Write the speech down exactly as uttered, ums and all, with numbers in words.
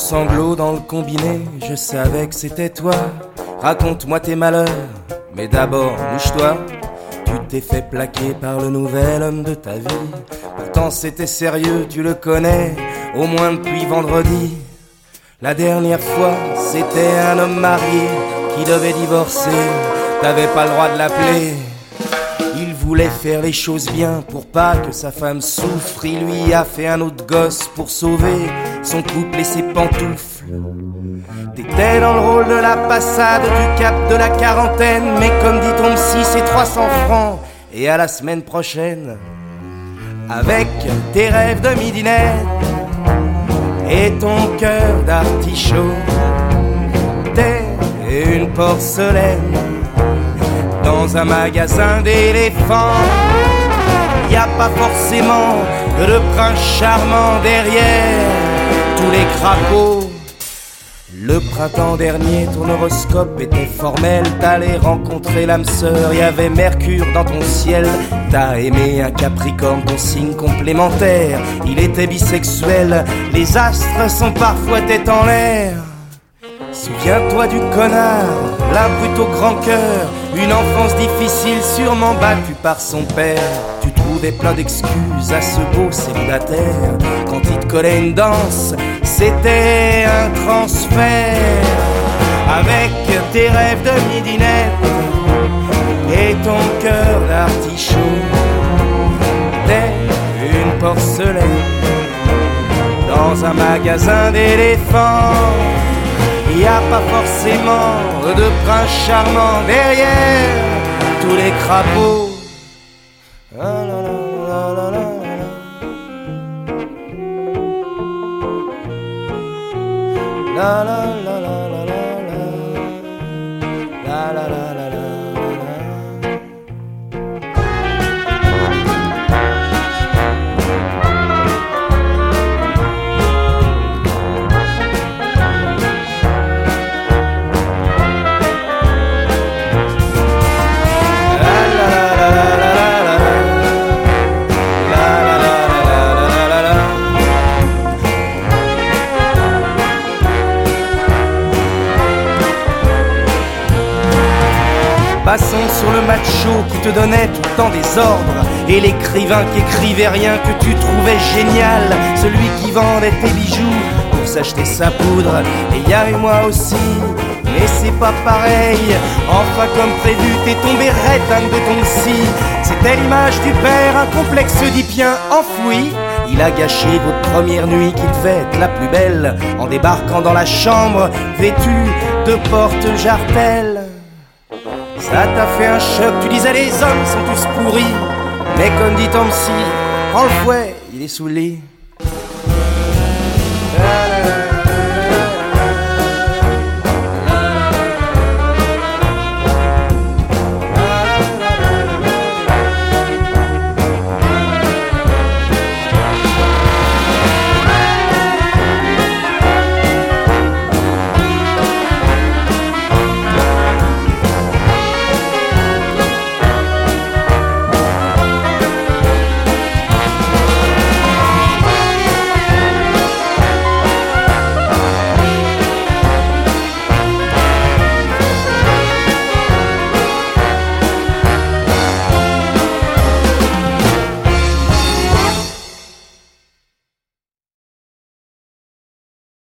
sanglots dans le combiné, je savais que c'était toi. Raconte-moi tes malheurs, mais d'abord mouche-toi. Tu t'es fait plaquer par le nouvel homme de ta vie. Pourtant c'était sérieux, tu le connais, au moins depuis vendredi. La dernière fois, c'était un homme marié qui devait divorcer. T'avais pas le droit de l'appeler. Il voulait faire les choses bien pour pas que sa femme souffre. Il lui a fait un autre gosse pour sauver son couple et ses pantoufles. T'étais dans le rôle de la passade du cap de la quarantaine. Mais comme dit ton psy, c'est trois cents francs. Et à la semaine prochaine, avec tes rêves de midinette et ton cœur d'artichaut, t'es une porcelaine dans un magasin d'éléphants. Y a pas forcément de prince charmant derrière tous les crapauds. Le printemps dernier, ton horoscope était formel. T'allais rencontrer l'âme sœur, y avait Mercure dans ton ciel. T'as aimé un Capricorne, ton signe complémentaire. Il était bisexuel, les astres sont parfois tête en l'air. Souviens-toi du connard, là plutôt grand cœur. Une enfance difficile, sûrement battue par son père. Tu trouvais plein d'excuses à ce beau célibataire. Quand il te collait une danse, c'était un transfert. Avec tes rêves de midinette et ton cœur d'artichaut, t'es une porcelaine dans un magasin d'éléphants. Y a pas forcément de prince charmant derrière tous les crapauds. Ah là là là là là. La la la la la la. La la la la la. Passons sur le macho qui te donnait tout le temps des ordres et l'écrivain qui écrivait rien que tu trouvais génial. Celui qui vendait tes bijoux pour s'acheter sa poudre. Et y a eu moi aussi, mais c'est pas pareil. Enfin comme prévu, t'es tombé raide de ton psy. C'était l'image du père, un complexe oedipien enfoui. Il a gâché votre première nuit qui devait être la plus belle en débarquant dans la chambre vêtue de porte-jartelles. Ça t'a fait un choc, tu disais les hommes sont tous pourris. Mais comme dit ton psy, prends le fouet, il est sous le lit.